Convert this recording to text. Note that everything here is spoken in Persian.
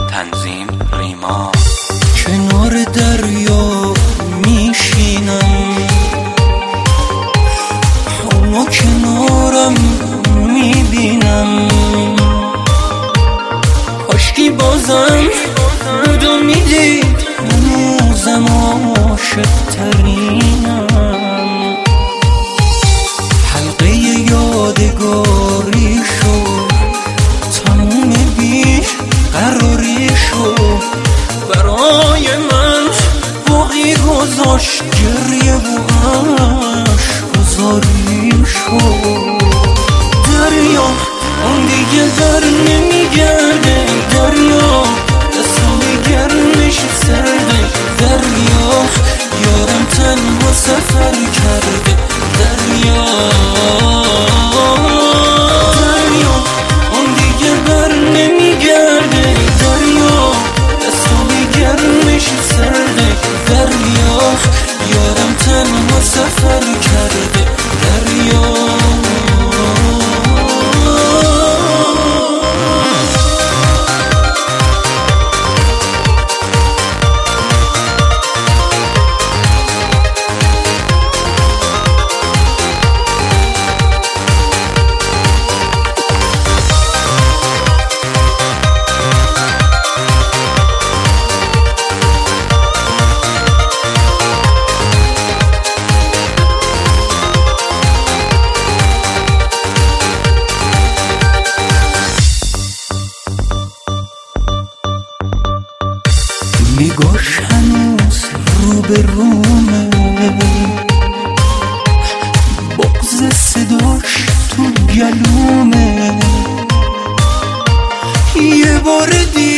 تنظیم ریما. کنار دریا میشینم، اما کنارم میبینم. کاشکی بازم بود و میدید هنوزم عاشق ترینم. حلقه یادگاری شد، تموم بی قراری شد. برای من باقی گذاشت گریه و عشق‌گذاری شد. دریا اون دیگه در نمیگرده، دریا دستای گرمش سرده. دریا یارم تنها سفر کرده. دریا اون دیگه بر نمیگرده، دریا دستای گرمش سرده. دریا یارم تنها سفر کرده. دریا نگاش هنوز رو به رومه، بغض صداش تو گلومه. یه بار دیگه